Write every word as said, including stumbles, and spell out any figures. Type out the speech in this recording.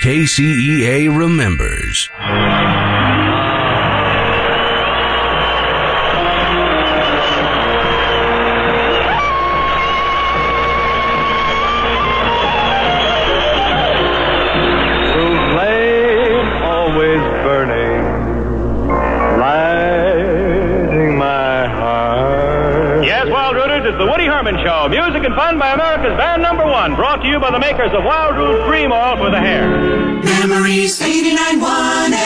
K C E A remembers. It's the Woody Herman Show. Music and fun by America's band number one. Brought to you by the makers of Wild Root Cream Oil for the hair. Memories eighty-nine point one